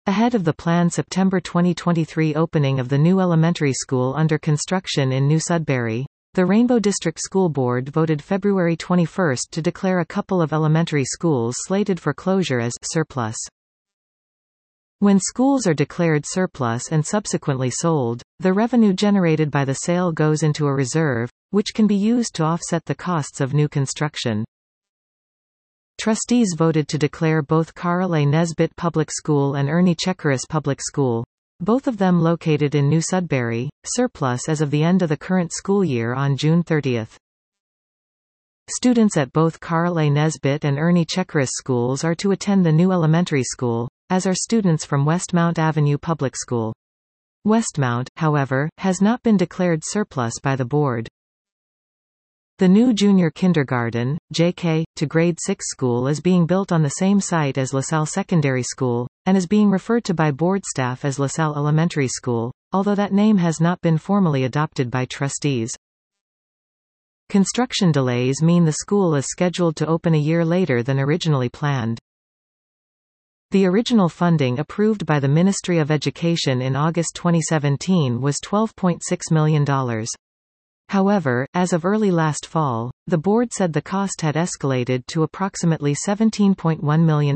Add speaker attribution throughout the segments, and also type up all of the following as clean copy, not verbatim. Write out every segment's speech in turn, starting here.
Speaker 1: Ahead of the planned September 2023 opening of the new elementary school under construction in New Sudbury, the Rainbow District School Board voted February 21 to declare a couple of elementary schools slated for closure as surplus. When schools are declared surplus and subsequently sold, the revenue generated by the sale goes into a reserve, which can be used to offset the costs of new construction. Trustees voted to declare both Carl A. Nesbitt Public School and Ernie Checaris Public School, both of them located in New Sudbury, surplus as of the end of the current school year on June 30. Students at both Carl A. Nesbitt and Ernie Checaris schools are to attend the new elementary school, as are students from Westmount Avenue Public School. Westmount, however, has not been declared surplus by the board. The new junior kindergarten, JK, to grade 6 school is being built on the same site as LaSalle Secondary School, and is being referred to by board staff as LaSalle Elementary School, although that name has not been formally adopted by trustees. Construction delays mean the school is scheduled to open a year later than originally planned. The original funding approved by the Ministry of Education in August 2017 was $12.6 million. However, as of early last fall, the board said the cost had escalated to approximately $17.1 million.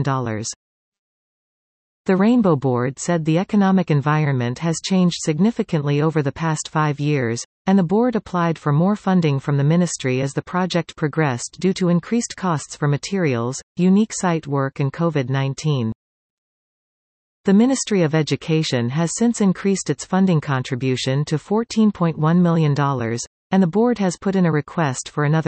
Speaker 1: The Rainbow Board said the economic environment has changed significantly over the past 5 years, and the board applied for more funding from the ministry as the project progressed due to increased costs for materials, unique site work and COVID-19. The Ministry of Education has since increased its funding contribution to $14.1 million, and the board has put in a request for another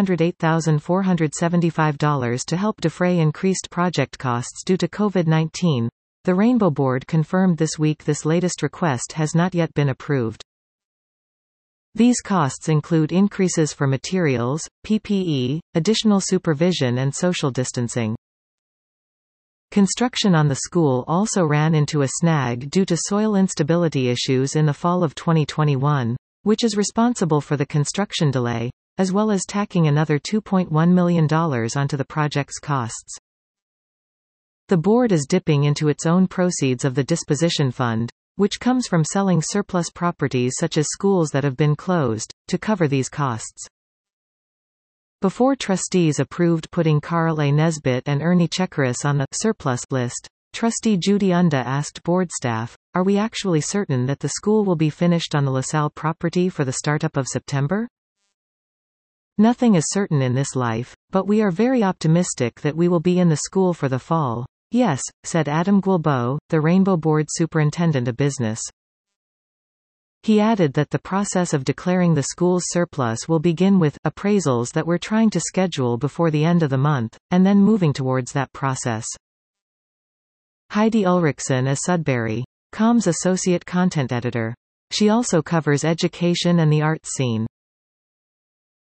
Speaker 1: $908,475 to help defray increased project costs due to COVID-19. The Rainbow Board confirmed this week this latest request has not yet been approved. These costs include increases for materials, PPE, additional supervision and social distancing. Construction on the school also ran into a snag due to soil instability issues in the fall of 2021, which is responsible for the construction delay, as well as tacking another $2.1 million onto the project's costs. The board is dipping into its own proceeds of the disposition fund, which comes from selling surplus properties such as schools that have been closed, to cover these costs. Before trustees approved putting Carl A. Nesbitt and Ernie Checaris on the surplus list, Trustee Judy Unda asked board staff, "Are we actually certain that the school will be finished on the LaSalle property for the startup of September?" "Nothing is certain in this life, but we are very optimistic that we will be in the school for the fall. Yes," said Adam Guilbeault, the Rainbow Board Superintendent of Business. He added that the process of declaring the school's surplus will begin with appraisals that we're trying to schedule before the end of the month, and then moving towards that process. Heidi Ulrichsen is Sudbury.com's associate content editor. She also covers education and the arts scene.